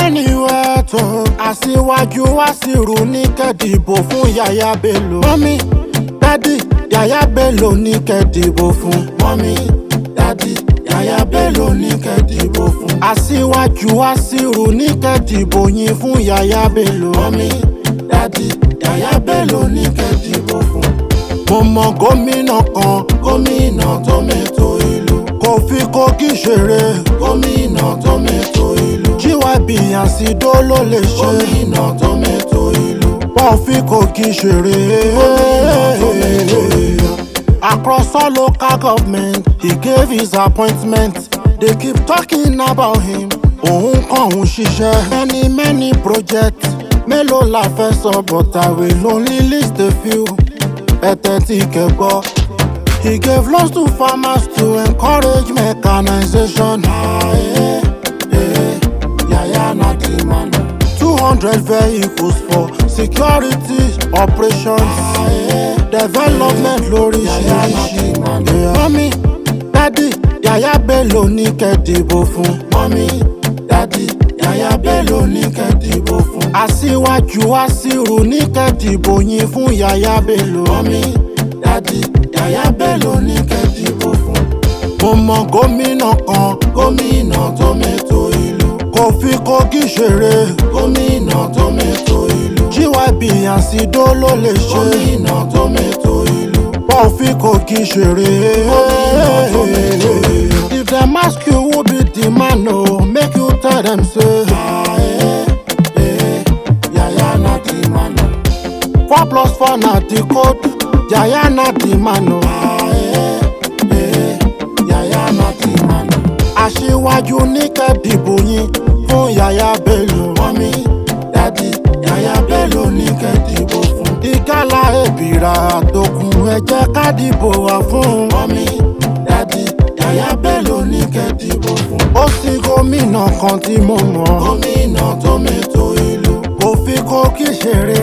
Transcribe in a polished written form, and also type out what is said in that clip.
anywhere tó aṣíwájú Wasiru ní kẹ́dìbò fún Yahaya Bello. Mọ́mí dádì Yahaya Bello ní kẹ́dìbò fún. Mọ́mí dádì Yahaya Bello ní kẹ́dìbò fún. Aṣíwájú Wasiru ní kẹ́dìbò yín fún Yahaya Bello. Mọ́mí dádì Yahaya Bello ní kẹ́dìbò fún. Mo mọ gómìnà kan, gómìnà tó mẹ́tò ìlú. Kò fi Kogi ṣeré, gómìnà tó mẹ́tò ìlú. GYB Àsìdó ló lè ṣe, gómìnà tó mẹ́tò ìlú. Wọ́n fi Kogi ṣeré, gómìnà tó mẹ́tò ìlú. Across all local government, he gave his appointment. They keep talking about him. Òun kàn ń ṣiṣẹ́. Many projects. Mélòó la fẹ́ sọ, but I will only list a few. Ẹ̀tẹ̀ tí kẹ́gbọ́. He gave loans to farmers to encourage mechanization. Yahaya na the man. 200 vehicles for security operations. Development lóríṣiríṣi. Mọ́mí dádì Yahaya Bello ní kẹ́dìbò fún. Mọ́mí dádì Yahaya Bello ní kẹ́dìbò fún. Aṣíwájú Wasiru ní kẹ́dìbò yín fún Yahaya Bello. Mọ́mí dádì Yahaya Bello ní kẹ́dìbò fún. Mo mọ gómìnà kan, gómìnà tó mẹ́tò ìlú. Kò fi Kogi ṣeré, gómìnà tó mẹ́tò ìlú. GYB Àsìdó ló lè ṣe, gómìnà tó mẹ́tò ìlú. Wọ́n fi Kogi ṣeré, gómìnà tó mẹ́tò ìlú. If dem ask you who be the man, oh, make you tell them say, Yahaya na the man. 4+4 na the code. Yahaya na the man. Yahaya na the man. Aṣíwájú ní kẹ́dìbò yín fún Yahaya Bello. Mọ́mí dádì Yahaya Bello ní kẹ́dìbò fún. Ìkálà èbìrà àtòkùn ẹ jẹ́ ká dìbò wá fún. Mọ́mí dádì Yahaya Bello ní kẹ́dìbò fún. Ó sì gómìnà kan tí mo mọ̀, gómìnà tó mẹ́tò ìlú. Kò fi Kogi ṣeré,